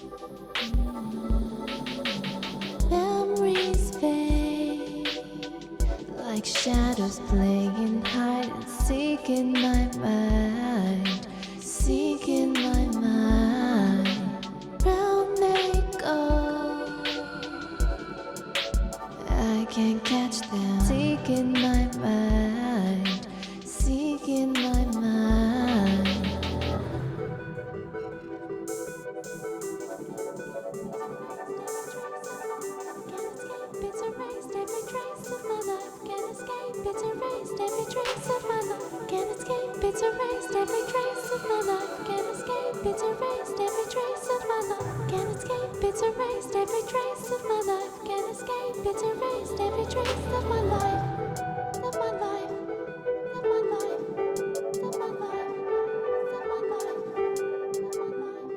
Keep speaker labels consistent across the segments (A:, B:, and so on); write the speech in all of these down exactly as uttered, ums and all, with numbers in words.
A: Memories fade like shadows playing hide and seek in my mind, seek in my mind. Round they go, I can't catch them. Seek in my mind, seek in my mind. It's erased every trace of my life. Can't escape. It's erased every trace of my life. Can't escape. It's erased every trace of my life. Can't escape. It's erased every trace of my life. Can't escape. It's erased every trace of my life. Can't escape. It's erased every trace of my life. Of my life. Of my life. Of my life. Of my life. Of my life.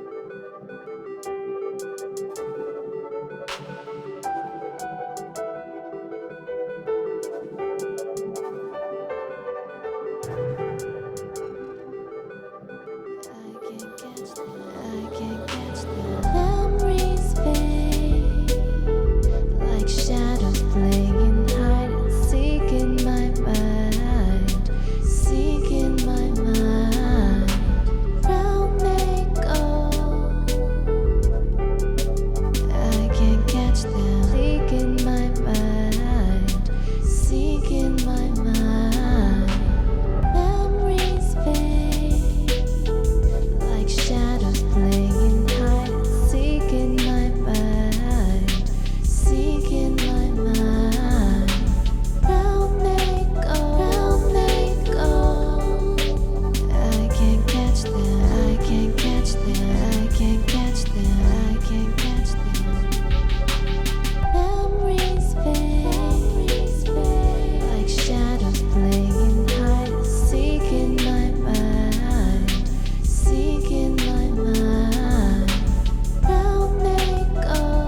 A: I can't catch them. I can't catch them. Memories fade like shadows playing hide and seek in my mind, seek in my mind. Round they go, I can't catch them. Seek in my mind, seek in my mind. Memories fade like shadows playing hide and seek in my mind, seek in my mind. Round they go, round they go. I can't catch them, I can't catch them, I can't catch them, I can't catch them. Memories fade like shadows playing hide and seek in my mind, seek in my mind. Round they go,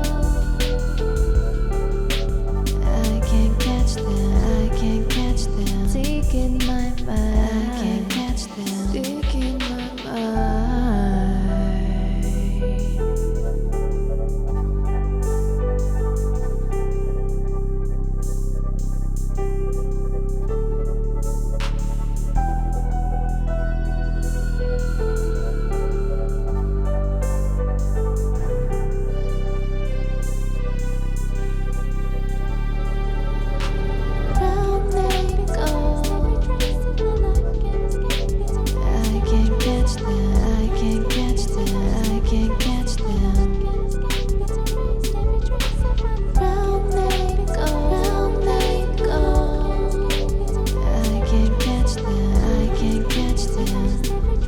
A: I can't catch them, I can't catch them. Seek in my mind, I can't catch them. Seek in my mind. Round they go, I can't catch them, I can't catch them, I can't catch them. Round they go, round they go, I can't catch them, I can't catch them.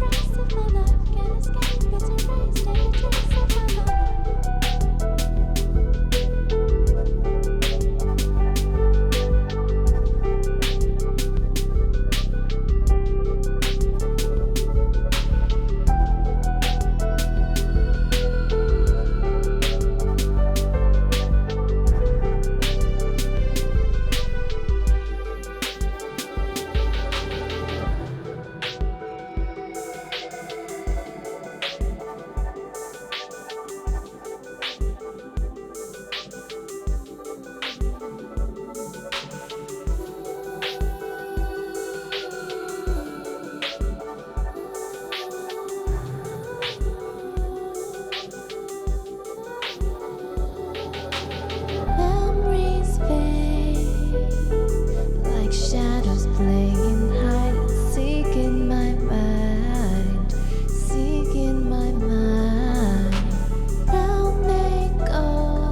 A: Memories fade like shadows playing hide and seek in my mind, seek in my mind. Round they go,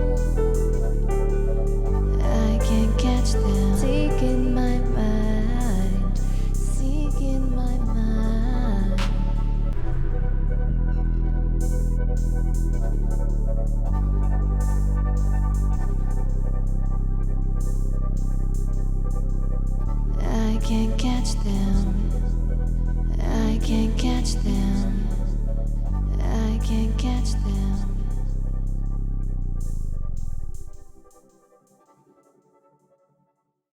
A: I can't catch them. Seek in my mind, seek in my mind. I can't catch them. I can't